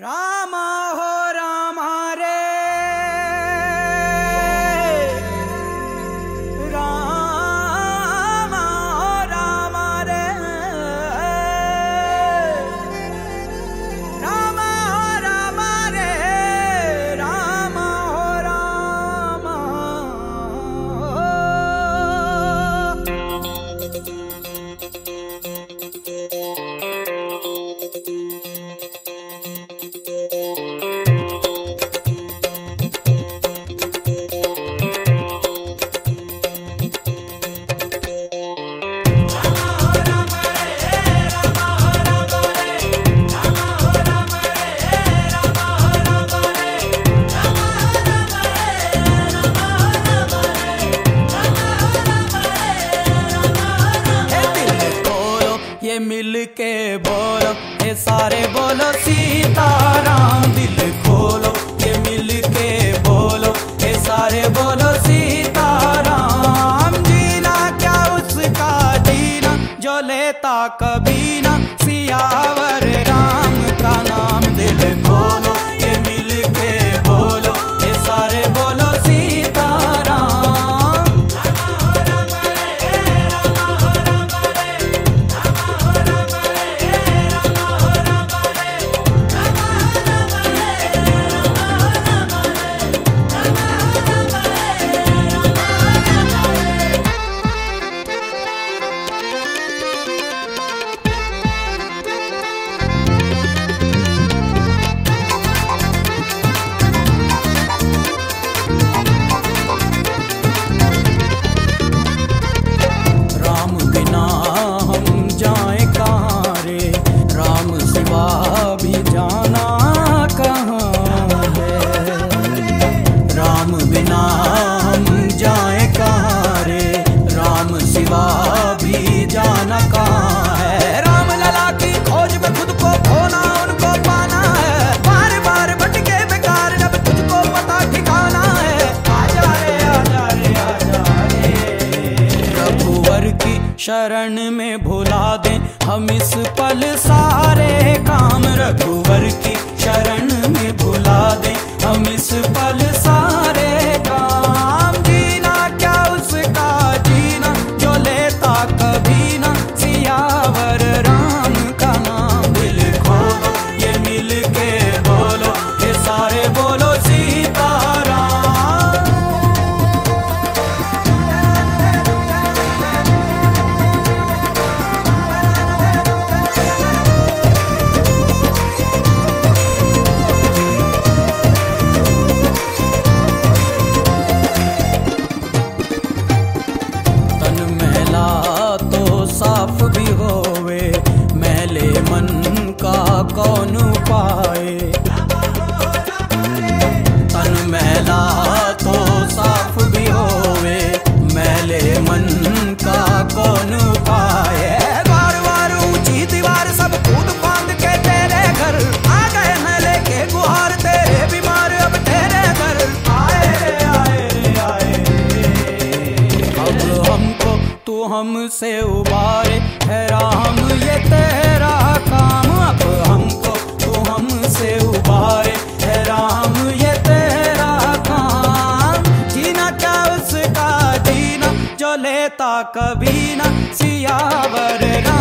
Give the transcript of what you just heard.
रामा हो रामा रे रामा हो रामा रे रामा हो रामा रे रामा हो रामा ये मिल के बोलो, ये सारे बोलो सीताराम। दिल खोलो, ये मिल के बोलो, ये सारे बोलो सीताराम। जीना क्या उसका जीना, जो लेता कभी ना सियावर राम का नाम। दिल खोलो, ये मिल के बोलो, ये सारे बोलो सीताराम। भी जाना कहाँ है, राम बिना हम जाए कहाँ रे। राम सिवा भी जाना कहाँ है। राम लला की खोज में खुद को खोना, उनको पाना है। बार बार भटके बेकार, जब तुझको पता ठिकाना है। आजा रे आजा रे आजा रे। रघुवर की शरण में भुला दें हम इस पल सारे काम। रघुवर की शरण में भुला दें हम इस पल सारे काम। जीना क्या उसका जीना, जो लेता कभी ना सियावर राम का नाम। दिल खोलो, ये मिल के बोलो, ये सारे बोलो सीताराम। साफ भी होवे, मैले मन का कौन पाए। तन मैला तो साफ भी होवे, मैले मन का कौन पाए। बार बार ऊंची दीवार सब कूद फांद के तेरे घर आ गए हैं, लेके गुहार तेरे बीमार अब तेरे घर आए रे आए रे आए। अब हमको तू हमसे उबारे है राम, ये तेरा काम। अब हमको तू हमसे उबारे है राम, ये तेरा काम। जीना क्या उसका जीना, जो लेता कभी ना सियावर राम।